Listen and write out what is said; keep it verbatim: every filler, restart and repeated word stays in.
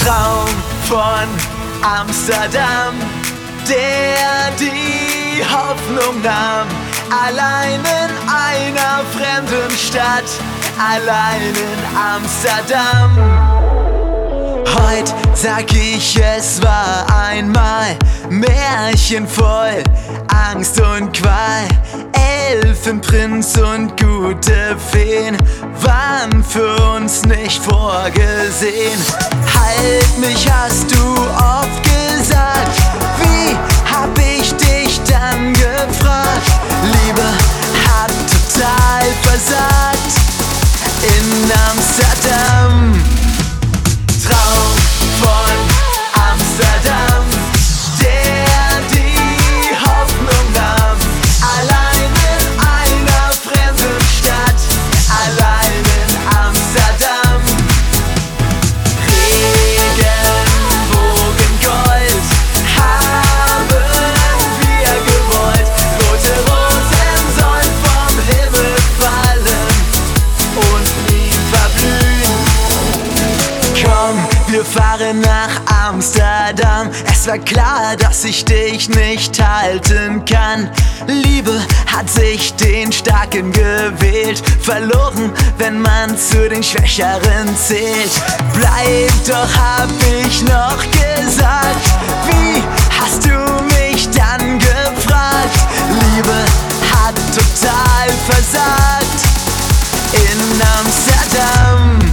Traum von Amsterdam, der die Hoffnung nahm. Allein in einer fremden Stadt, allein in Amsterdam. Heut sag ich, es war einmal märchenvoll, Angst und Qual. Elfenprinz und gute Feen waren für uns nicht vorgesehen. Halt mich, hast du oft gesagt, wie hab ich dich dann gefragt? Liebe hat total versagt in Amsterdam. Traum von Amsterdam, der die Hoffnung nahm. Allein in einer fremden Stadt, allein in Amsterdam. Regenbogen Gold haben wir gewollt. Rote Rosen sollen vom Himmel fallen und nie verblühen. Komm, wir fahren nach Amsterdam. Es war klar, dass ich dich nicht halten kann. Liebe hat sich den Starken gewählt. Verloren, wenn man zu den Schwächeren zählt. Bleib doch, hab ich noch gesagt. Wie hast du mich dann gefragt? Liebe hat total versagt in Amsterdam.